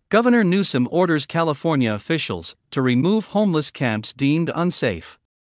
Governor Newsom orders California officials to remove homeless camps deemed unsafe.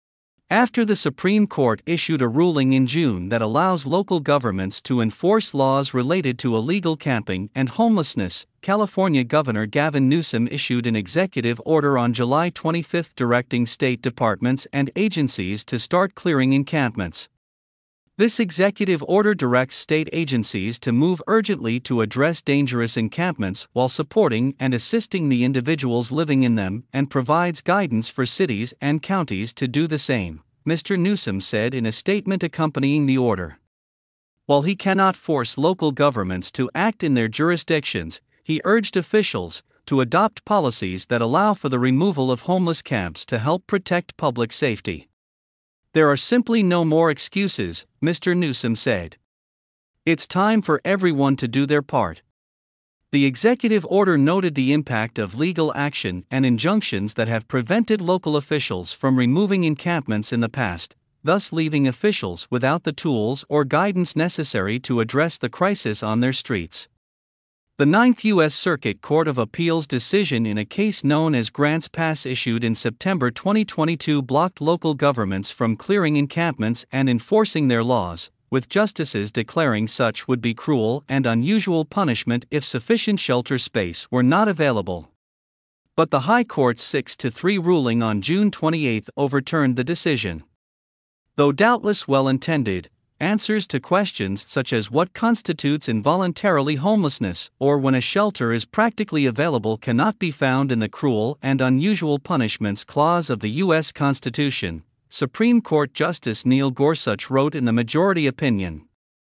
After the Supreme Court issued a ruling in June that allows local governments to enforce laws related to illegal camping and homelessness, California Governor Gavin Newsom issued an executive order on July 25 directing state departments and agencies to start clearing encampments. This executive order directs state agencies to move urgently to address dangerous encampments while supporting and assisting the individuals living in them, and provides guidance for cities and counties to do the same, Mr. Newsom said in a statement accompanying the order. While he cannot force local governments to act in their jurisdictions, he urged officials to adopt policies that allow for the removal of homeless camps to help protect public safety. There are simply no more excuses, Mr. Newsom said. It's time for everyone to do their part. The executive order noted the impact of legal action and injunctions that have prevented local officials from removing encampments in the past, thus leaving officials without the tools or guidance necessary to address the crisis on their streets. The Ninth U.S. Circuit Court of Appeals decision in a case known as Grants Pass issued in September 2022 blocked local governments from clearing encampments and enforcing their laws, with justices declaring such would be cruel and unusual punishment if sufficient shelter space were not available. But the High Court's 6-3 ruling on June 28 overturned the decision. Though doubtless well-intended, answers to questions such as what constitutes involuntarily homelessness or when a shelter is practically available cannot be found in the cruel and unusual punishments clause of the U.S. Constitution, Supreme Court Justice Neil Gorsuch wrote in the majority opinion.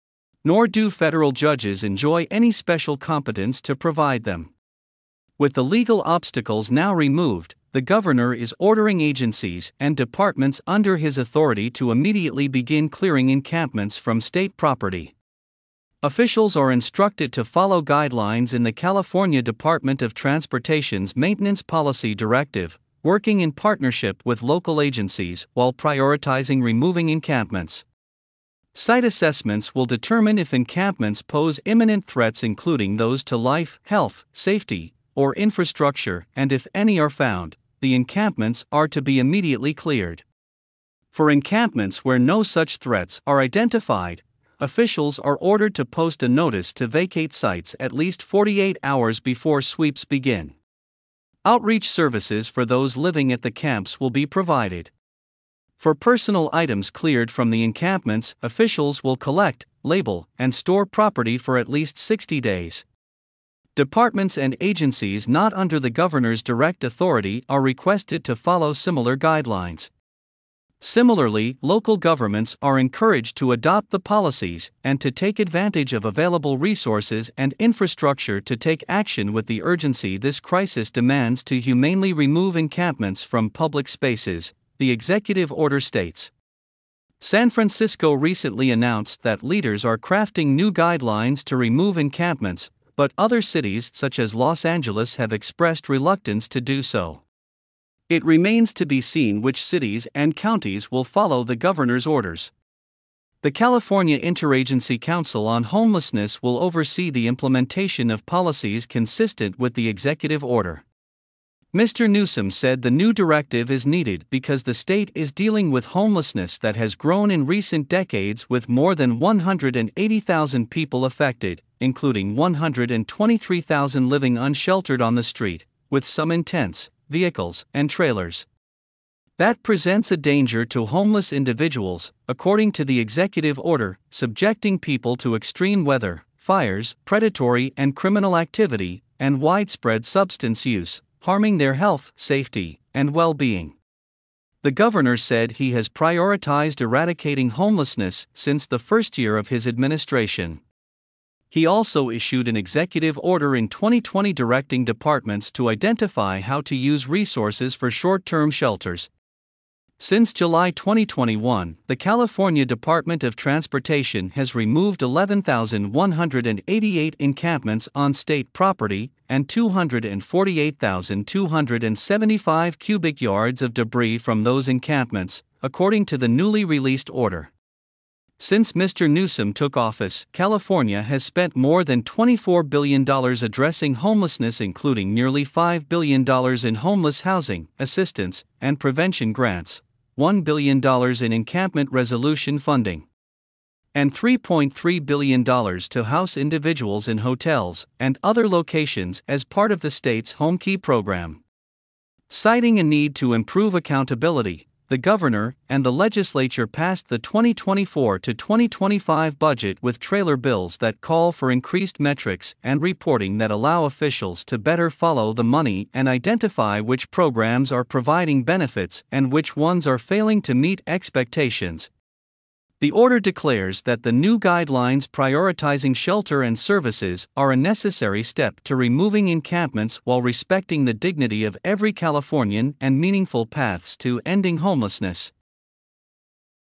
Nor do federal judges enjoy any special competence to provide them. With the legal obstacles now removed, the governor is ordering agencies and departments under his authority to immediately begin clearing encampments from state property. Officials are instructed to follow guidelines in the California Department of Transportation's Maintenance Policy Directive, working in partnership with local agencies while prioritizing removing encampments. Site assessments will determine if encampments pose imminent threats, including those to life, health, safety, or infrastructure, and if any are found, the encampments are to be immediately cleared. For encampments where no such threats are identified, officials are ordered to post a notice to vacate sites at least 48 hours before sweeps begin. Outreach services for those living at the camps will be provided. For personal items cleared from the encampments, officials will collect, label, and store property for at least 60 days. Departments and agencies not under the governor's direct authority are requested to follow similar guidelines. Similarly, local governments are encouraged to adopt the policies and to take advantage of available resources and infrastructure to take action with the urgency this crisis demands to humanely remove encampments from public spaces, the executive order states. San Francisco recently announced that leaders are crafting new guidelines to remove encampments, but other cities such as Los Angeles have expressed reluctance to do so. It remains to be seen which cities and counties will follow the governor's orders. The California Interagency Council on Homelessness will oversee the implementation of policies consistent with the executive order. Mr. Newsom said the new directive is needed because the state is dealing with homelessness that has grown in recent decades, with more than 180,000 people affected, including 123,000 living unsheltered on the street, with some in tents, vehicles, and trailers. That presents a danger to homeless individuals, according to the executive order, subjecting people to extreme weather, fires, predatory and criminal activity, and widespread substance use, harming their health, safety, and well-being. The governor said he has prioritized eradicating homelessness since the first year of his administration. He also issued an executive order in 2020 directing departments to identify how to use resources for short-term shelters. Since July 2021, the California Department of Transportation has removed 11,188 encampments on state property and 248,275 cubic yards of debris from those encampments, according to the newly released order. Since Mr. Newsom took office, California has spent more than $24 billion addressing homelessness, including nearly $5 billion in homeless housing, assistance, and prevention grants, $1 billion in encampment resolution funding, and $3.3 billion to house individuals in hotels and other locations as part of the state's Home Key program. Citing a need to improve accountability, the governor and the legislature passed the 2024 to 2025 budget with trailer bills that call for increased metrics and reporting that allow officials to better follow the money and identify which programs are providing benefits and which ones are failing to meet expectations. The order declares that the new guidelines prioritizing shelter and services are a necessary step to removing encampments while respecting the dignity of every Californian and meaningful paths to ending homelessness.